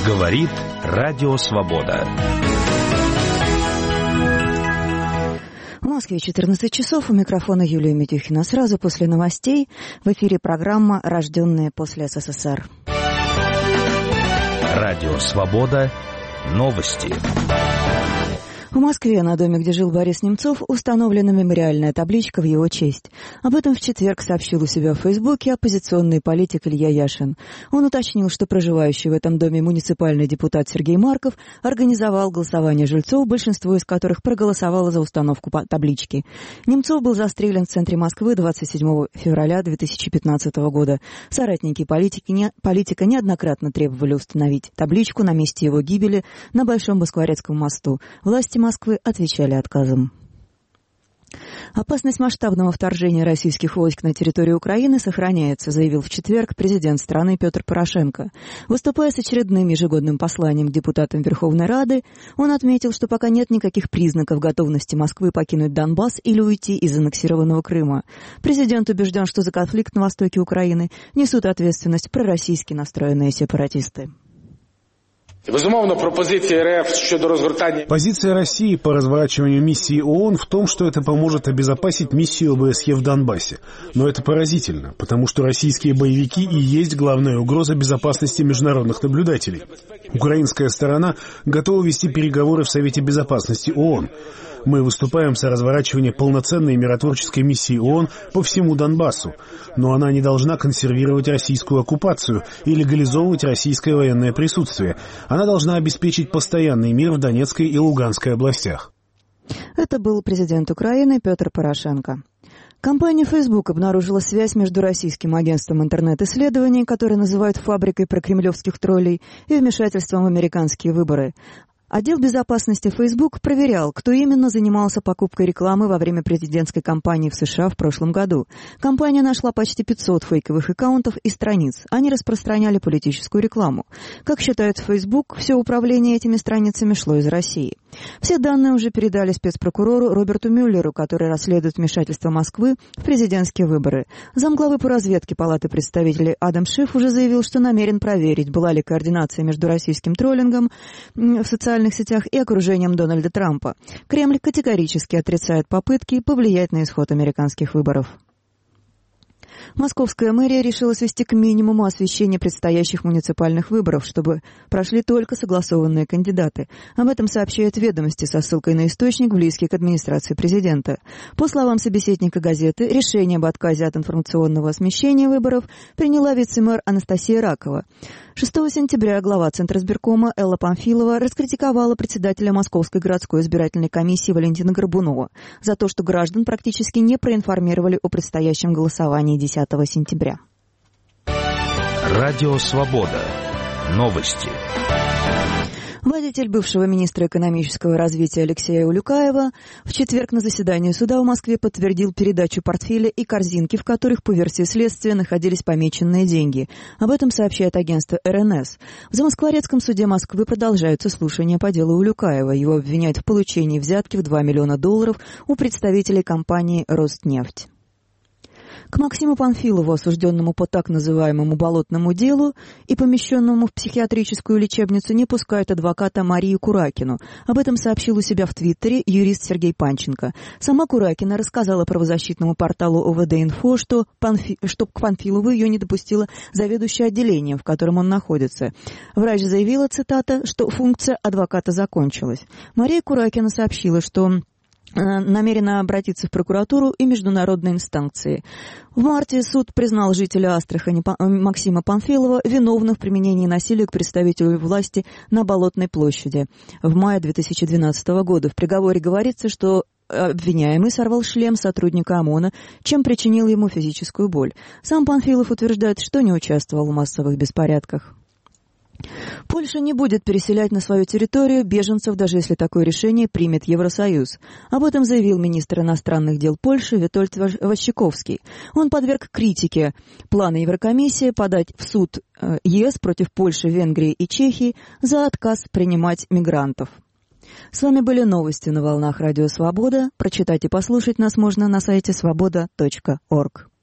Говорит Радио Свобода. В Москве 14 часов. У микрофона Юлия Медюхина. Сразу после новостей в эфире программа «Рожденные после СССР». Радио Свобода. Новости. В Москве, на доме, где жил Борис Немцов, установлена мемориальная табличка в его честь. Об этом в четверг сообщил у себя в Фейсбуке оппозиционный политик Илья Яшин. Он уточнил, что проживающий в этом доме муниципальный депутат Сергей Марков организовал голосование жильцов, большинство из которых проголосовало за установку таблички. Немцов был застрелен в центре Москвы 27 февраля 2015 года. Соратники политика неоднократно требовали установить табличку на месте его гибели на Большом Москворецком мосту. Власти Москвы отвечали отказом. Опасность масштабного вторжения российских войск на территорию Украины сохраняется, заявил в четверг президент страны Петр Порошенко. Выступая с очередным ежегодным посланием к депутатам Верховной Рады, он отметил, что пока нет никаких признаков готовности Москвы покинуть Донбасс или уйти из аннексированного Крыма. Президент убежден, что за конфликт на востоке Украины несут ответственность пророссийски настроенные сепаратисты. Позиция России по разворачиванию миссии ООН в том, что это поможет обезопасить миссию ОБСЕ в Донбассе. Но это поразительно, потому что российские боевики и есть главная угроза безопасности международных наблюдателей. Украинская сторона готова вести переговоры в Совете Безопасности ООН. Мы выступаем за разворачивание полноценной миротворческой миссии ООН по всему Донбассу, но она не должна консервировать российскую оккупацию и легализовывать российское военное присутствие. Она должна обеспечить постоянный мир в Донецкой и Луганской областях. Это был президент Украины Петр Порошенко. Компания Facebook обнаружила связь между российским агентством интернет-исследований, которое называют фабрикой прокремлевских троллей, и вмешательством в американские выборы. Отдел безопасности Facebook проверял, кто именно занимался покупкой рекламы во время президентской кампании в США в прошлом году. Компания нашла почти 500 фейковых аккаунтов и страниц. Они распространяли политическую рекламу. Как считает Facebook, все управление этими страницами шло из России. Все данные уже передали спецпрокурору Роберту Мюллеру, который расследует вмешательство Москвы в президентские выборы. Замглавы по разведке Палаты представителей Адам Шиф уже заявил, что намерен проверить, была ли координация между российским троллингом в социальных сетях и окружением Дональда Трампа. Кремль категорически отрицает попытки повлиять на исход американских выборов. Московская мэрия решила свести к минимуму освещение предстоящих муниципальных выборов, чтобы прошли только согласованные кандидаты. Об этом сообщают «Ведомости» со ссылкой на источник, близкий к администрации президента. По словам собеседника газеты, решение об отказе от информационного освещения выборов приняла вице-мэр Анастасия Ракова. 6 сентября глава Центризбиркома Элла Памфилова раскритиковала председателя Московской городской избирательной комиссии Валентина Горбунова за то, что граждан практически не проинформировали о предстоящем голосовании 10 сентября. Радио Свобода. Новости. Водитель бывшего министра экономического развития Алексея Улюкаева в четверг на заседании суда в Москве подтвердил передачу портфеля и корзинки, в которых, по версии следствия, находились помеченные деньги. Об этом сообщает агентство РНС. В Замоскворецком суде Москвы продолжаются слушания по делу Улюкаева. Его обвиняют в получении взятки в $2 миллиона у представителей компании «Роснефть». К Максиму Панфилову, осужденному по так называемому болотному делу и помещенному в психиатрическую лечебницу, не пускают адвоката Марию Куракину. Об этом сообщил у себя в Твиттере юрист Сергей Панченко. Сама Куракина рассказала правозащитному порталу ОВД-Инфо, что к Панфилову ее не допустила заведующая отделением, в котором он находится. Врач заявила, цитата, что функция адвоката закончилась. Мария Куракина сообщила, что намерена обратиться в прокуратуру и международные инстанции. В марте суд признал жителя Астрахани Максима Панфилова виновным в применении насилия к представителю власти на Болотной площади. В мае 2012 года в приговоре говорится, что обвиняемый сорвал шлем сотрудника ОМОНа, чем причинил ему физическую боль. Сам Панфилов утверждает, что не участвовал в массовых беспорядках. Польша не будет переселять на свою территорию беженцев, даже если такое решение примет Евросоюз. Об этом заявил министр иностранных дел Польши Витольд Ващиковский. Он подверг критике плана Еврокомиссии подать в суд ЕС против Польши, Венгрии и Чехии за отказ принимать мигрантов. С вами были новости на волнах Радио Свобода. Прочитать и послушать нас можно на сайте svoboda.org.